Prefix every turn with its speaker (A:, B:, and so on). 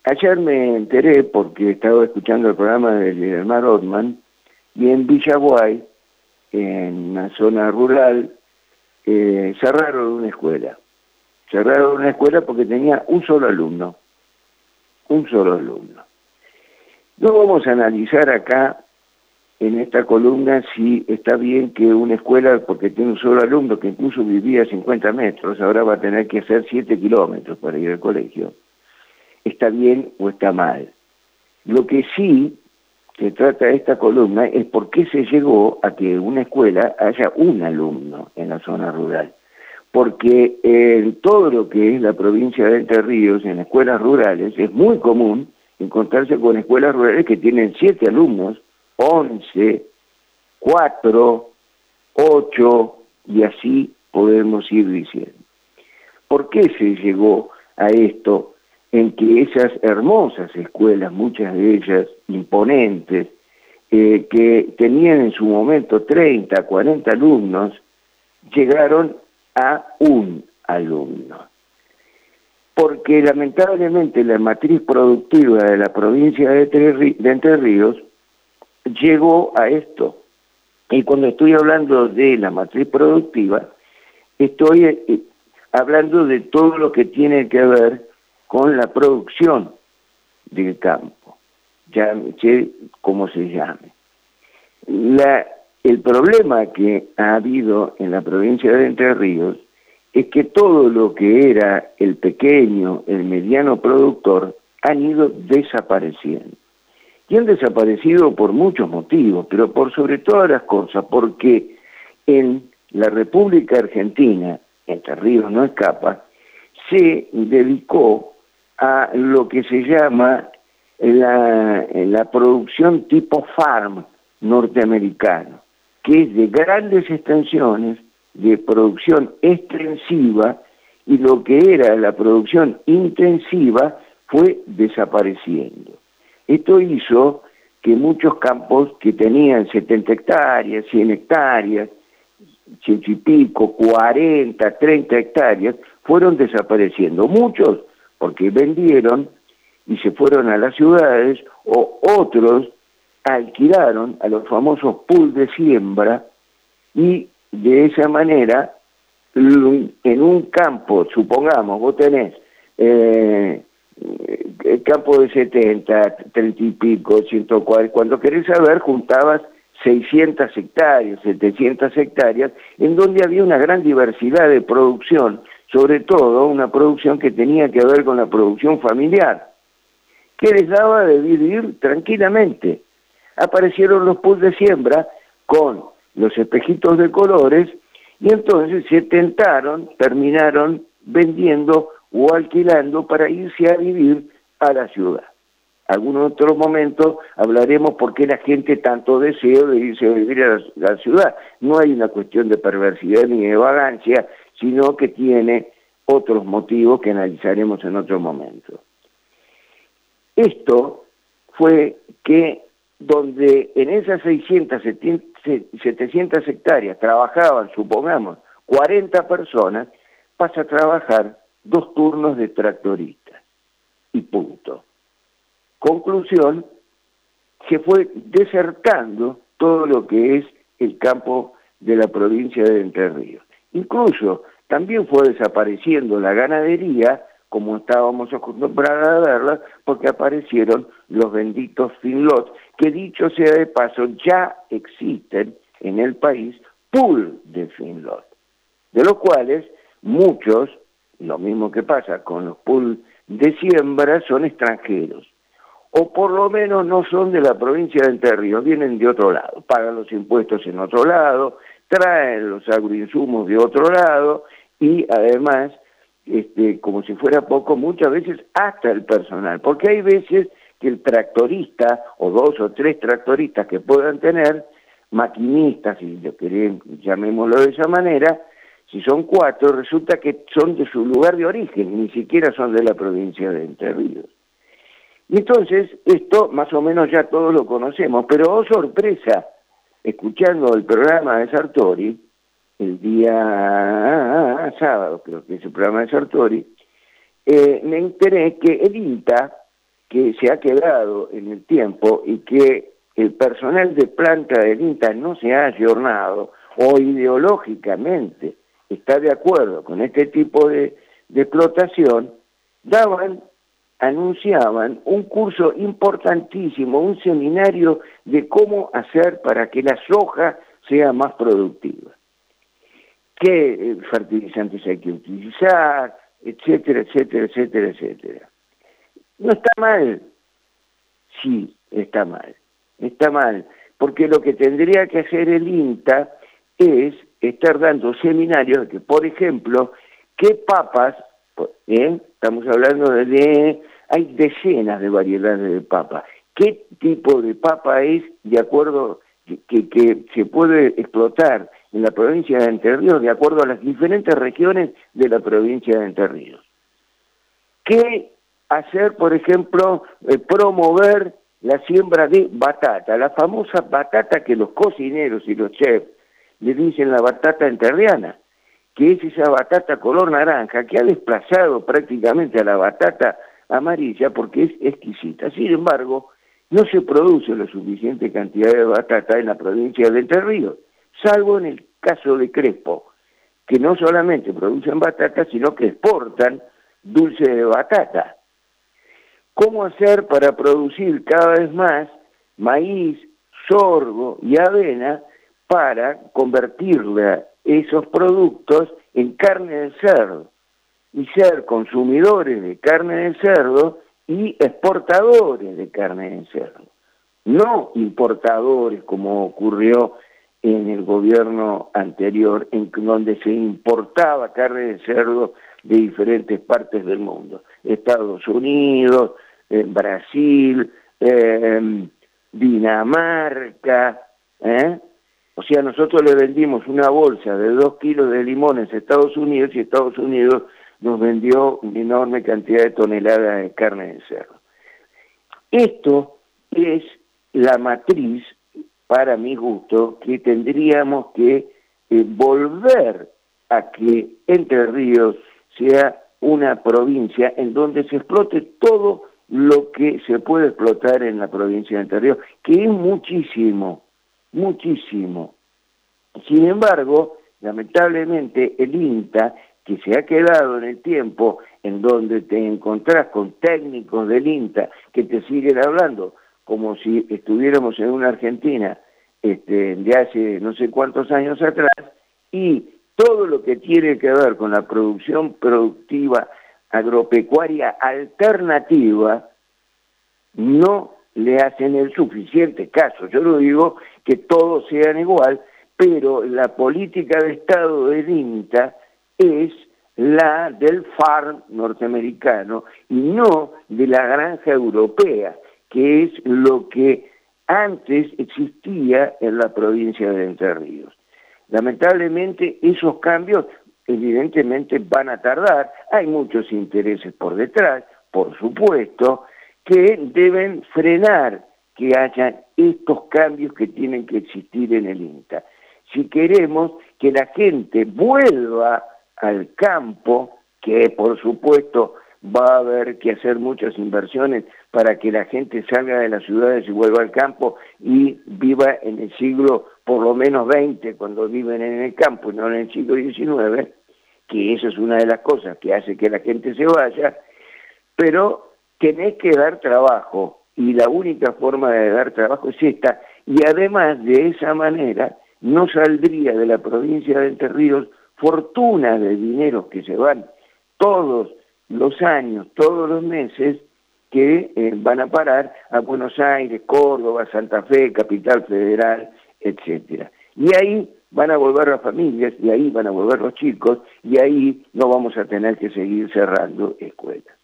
A: Ayer me enteré porque estaba escuchando el programa de Lidermar Othman y en Villaguay, en una zona rural, cerraron una escuela. Cerraron una escuela porque tenía un solo alumno. Un solo alumno. No vamos a analizar acá en esta columna si está bien que una escuela, porque tiene un solo alumno que incluso vivía a 50 metros, ahora va a tener que hacer 7 kilómetros para ir al colegio, está bien o está mal. Lo que sí se trata de esta columna es por qué se llegó a que en una escuela haya un alumno en la zona rural. Porque en todo lo que es la provincia de Entre Ríos, en escuelas rurales, es muy común encontrarse con escuelas rurales que tienen 7 alumnos, 11, 4, 8, y así podemos ir diciendo. ¿Por qué se llegó a esto en que esas hermosas escuelas, muchas de ellas imponentes, que tenían en su momento 30, 40 alumnos, llegaron a un alumno? Porque lamentablemente la matriz productiva de la provincia de Entre Ríos llegó a esto. Y cuando estoy hablando de la matriz productiva, estoy hablando de todo lo que tiene que ver con la producción del campo, llámese como se llame. El problema que ha habido en la provincia de Entre Ríos es que todo lo que era el pequeño, el mediano productor, han ido desapareciendo. Y han desaparecido por muchos motivos, pero por sobre todas las cosas, porque en la República Argentina, Entre Ríos no escapa, se dedicó a lo que se llama la producción tipo farm norteamericano, que es de grandes extensiones, de producción extensiva, y lo que era la producción intensiva fue desapareciendo. Esto hizo que muchos campos que tenían 70 hectáreas, 100 hectáreas, 100 y pico, 40, 30 hectáreas, fueron desapareciendo. Muchos porque vendieron y se fueron a las ciudades, o otros alquilaron a los famosos pools de siembra, y de esa manera, en un campo, supongamos, vos tenés el campo de 70, 30 y pico, 140, cuando querés saber, juntabas 600 hectáreas, 700 hectáreas, en donde había una gran diversidad de producción, sobre todo una producción que tenía que ver con la producción familiar, que les daba de vivir tranquilamente. Aparecieron los pools de siembra con los espejitos de colores, y entonces se tentaron, terminaron vendiendo o alquilando para irse a vivir a la ciudad. Algún otro momento hablaremos por qué la gente tanto desea de irse a vivir a la ciudad. No hay una cuestión de perversidad ni de vagancia, sino que tiene otros motivos que analizaremos en otro momento. Esto fue que donde en esas 600, 700 hectáreas trabajaban, supongamos, 40 personas, pasa a trabajar 2 turnos de tractoristas. Y punto. Conclusión, se fue desertando todo lo que es el campo de la provincia de Entre Ríos. Incluso también fue desapareciendo la ganadería, como estábamos acostumbrados a verla, porque aparecieron los benditos feedlots, que dicho sea de paso, ya existen en el país pool de feedlot, de los cuales muchos, lo mismo que pasa con los pool de siembra, son extranjeros, o por lo menos no son de la provincia de Entre Ríos, vienen de otro lado, pagan los impuestos en otro lado, traen los agroinsumos de otro lado, y además, como si fuera poco, muchas veces hasta el personal, porque hay veces que el tractorista, o 2 o 3 tractoristas que puedan tener, maquinistas, si lo queremos, llamémoslo de esa manera, si son 4, resulta que son de su lugar de origen, ni siquiera son de la provincia de Entre Ríos. Y entonces, esto más o menos ya todos lo conocemos, pero oh sorpresa, escuchando el programa de Sartori, el día sábado, creo que es el programa de Sartori, me enteré que el INTA que se ha quedado en el tiempo y que el personal de planta del INTA no se ha ayornado o ideológicamente está de acuerdo con este tipo de explotación, anunciaban un curso importantísimo, un seminario de cómo hacer para que la soja sea más productiva. Qué fertilizantes hay que utilizar, etcétera, etcétera, etcétera, etcétera. No está mal, sí, está mal, porque lo que tendría que hacer el INTA es estar dando seminarios de que, por ejemplo, qué papas, estamos hablando hay decenas de variedades de papa, qué tipo de papa es de acuerdo que se puede explotar en la provincia de Entre Ríos de acuerdo a las diferentes regiones de la provincia de Entre Ríos. ¿Qué hacer, por ejemplo, promover la siembra de batata, la famosa batata que los cocineros y los chefs le dicen la batata enterriana, que es esa batata color naranja que ha desplazado prácticamente a la batata amarilla porque es exquisita. Sin embargo, no se produce la suficiente cantidad de batata en la provincia de Entre Ríos, salvo en el caso de Crespo, que no solamente producen batata, sino que exportan dulce de batata. ¿Cómo hacer para producir cada vez más maíz, sorgo y avena para convertirle esos productos en carne de cerdo y ser consumidores de carne de cerdo y exportadores de carne de cerdo? No importadores como ocurrió en el gobierno anterior, en donde se importaba carne de cerdo de diferentes partes del mundo, Estados Unidos, Brasil, Dinamarca, O sea, nosotros le vendimos una bolsa de 2 kilos de limones a Estados Unidos y Estados Unidos nos vendió una enorme cantidad de toneladas de carne de cerdo. Esto es la matriz, para mi gusto, que tendríamos que volver a que Entre Ríos sea una provincia en donde se explote todo lo que se puede explotar en la provincia de Entre Ríos, que es muchísimo, muchísimo. Sin embargo, lamentablemente el INTA, que se ha quedado en el tiempo en donde te encontrás con técnicos del INTA que te siguen hablando como si estuviéramos en una Argentina de hace no sé cuántos años atrás, y todo lo que tiene que ver con la producción productiva agropecuaria alternativa no le hacen el suficiente caso. Yo no digo que todos sean igual, pero la política de Estado del INTA es la del farm norteamericano y no de la granja europea, que es lo que antes existía en la provincia de Entre Ríos. Lamentablemente esos cambios evidentemente van a tardar, hay muchos intereses por detrás, por supuesto, que deben frenar que haya estos cambios que tienen que existir en el INTA. Si queremos que la gente vuelva al campo, que por supuesto va a haber que hacer muchas inversiones para que la gente salga de las ciudades y vuelva al campo y viva en el siglo por lo menos 20 cuando viven en el campo y no en el siglo XIX, que eso es una de las cosas que hace que la gente se vaya, pero tenés que dar trabajo y la única forma de dar trabajo es esta, y además de esa manera no saldría de la provincia de Entre Ríos fortunas de dinero que se van todos los años, todos los meses, que van a parar a Buenos Aires, Córdoba, Santa Fe, Capital Federal, etcétera. Y ahí van a volver las familias, y ahí van a volver los chicos, y ahí no vamos a tener que seguir cerrando escuelas.